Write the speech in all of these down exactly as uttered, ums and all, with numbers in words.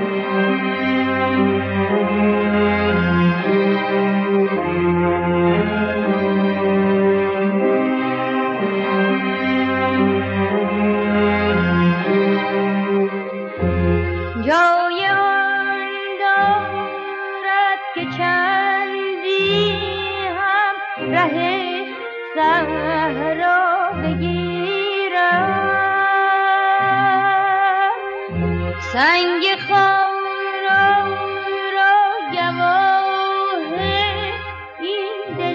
سنگ خارا را گواه این دل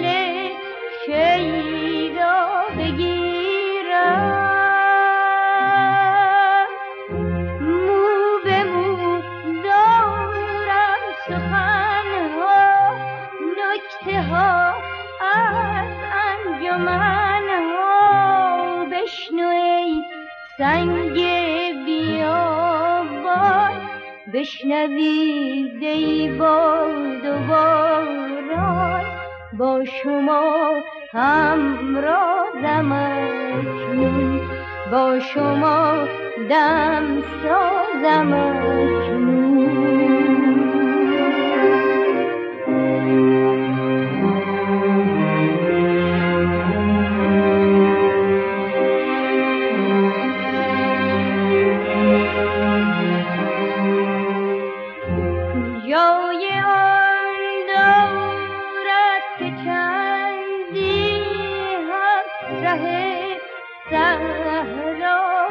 شیدا بگیرم. مو به مو دارم سخنها، نکته ها از انجمنها. بشنو ای سنگ بیابان، بشنوید ای باد و باران. با شما همرازم اکنون، با شما دم سازم اکنون. صحرا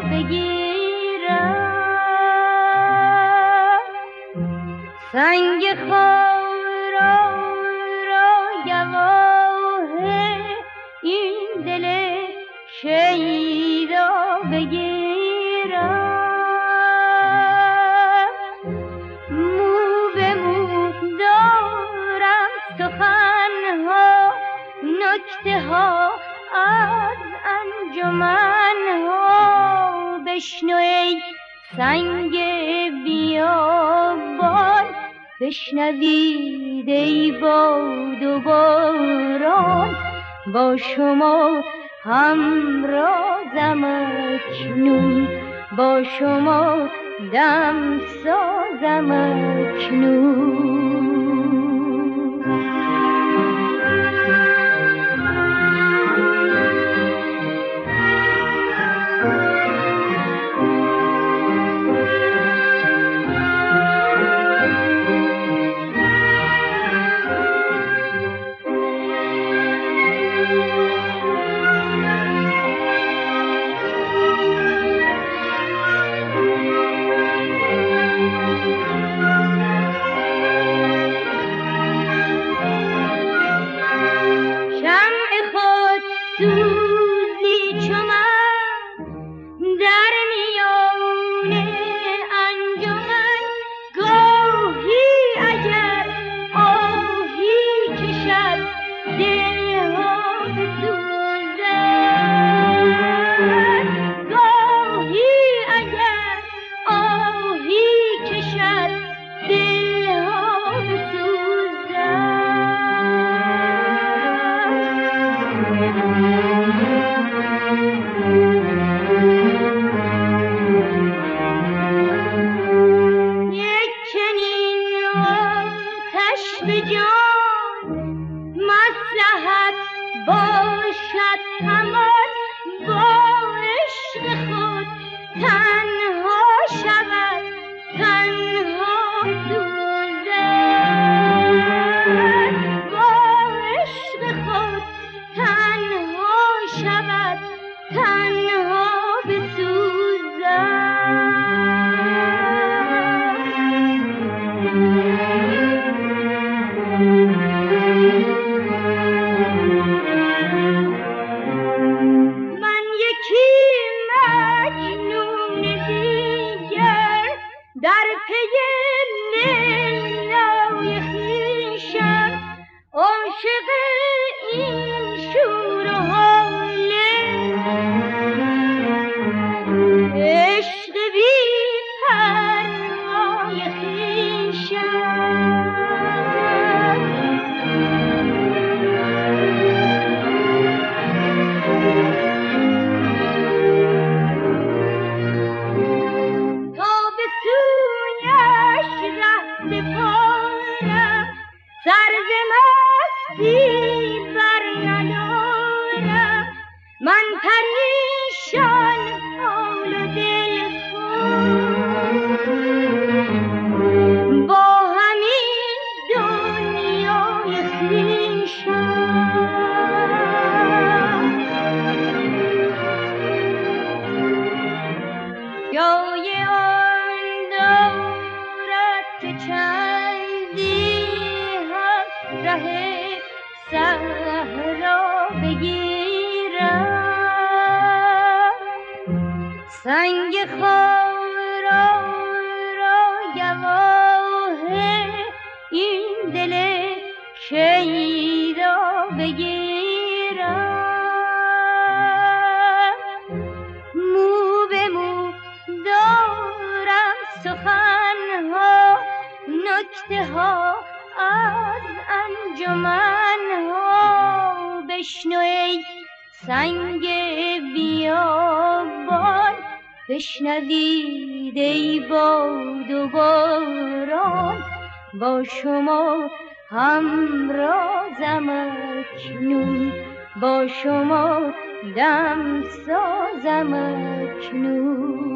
بگیرم. سنگ خارا را گواه این دل شیدا بگیرم. مو به مو دارم سخنها، نکته ها از انجمنها. بشنو ای سنگ بیابان، بشنوید ای باد و باران. با شما همرازم اکنون، با شما دم سازم اکنون. سوزی چو من در میان انجمن، گاهی اگر آهی کشد دلها بسوزد. گاهی اگر آهی کشد دلها بسوزد. یک چنین آتش به جان مصلحت باشد همان، با عشق خود تنها شود تنها سوزد. با عشق خود تنها شود تنها بسوزد. من یکی مجنون دیگر در پی لیلای خویشم، عاشق این شور و حاله، عشق بی پروای خویشم. تا به سویش دستی بر ندارم، من پریشان حال و دل خون با همین دنیای خویشم. جای آن دارد که چندی هم ره صحرا بگیرم، سنگ خارا را گواه این دل شیدا بگیرم. مو به مو دارم سخنها، نکته ها از انجمنها، بشنو ای سنگ بیابان، بشنوید ای باد و باران، با شما همرازم اکنون، با شما دم سازم اکنون.